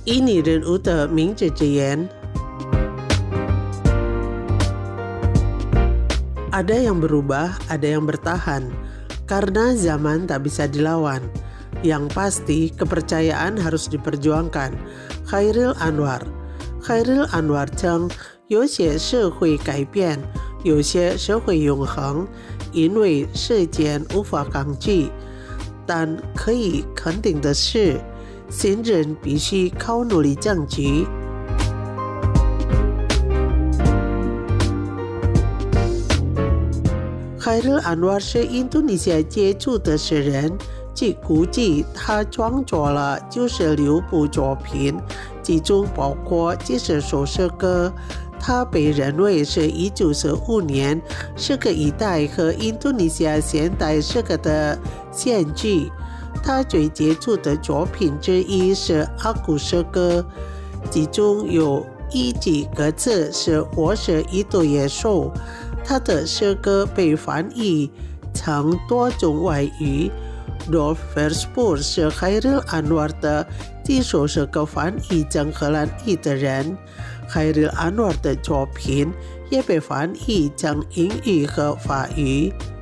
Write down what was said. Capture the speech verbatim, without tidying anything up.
以你人物的名字之言。Ada yang berubah, ada yang bertahan, karena zaman tak bisa dilawan. Yang pasti, kepercayaan harus diperjuangkan. Khairil Anwar. Khairil Anwar 称，有些社会改变，有些社会永恒，因为世间无法抗拒。但可以肯定的是，新人必须靠努力争取。Khairil Anwar 是印度尼西亚杰出的诗人，据估计他创作了九十六部作品，其中包括几十首诗歌。他被认为是一九四五年诗歌一代和印度尼西亚现代诗歌的先驱。他最杰出的作品之一是阿古诗歌，其中有一句歌词是“我是一头野兽”。他的诗歌被翻译成多种外语。Dolf Verspoor 是 Khairil Anwar 的第一首诗歌翻译成荷兰语的人。Khairil Anwar 的作品也被翻译成英语和法语。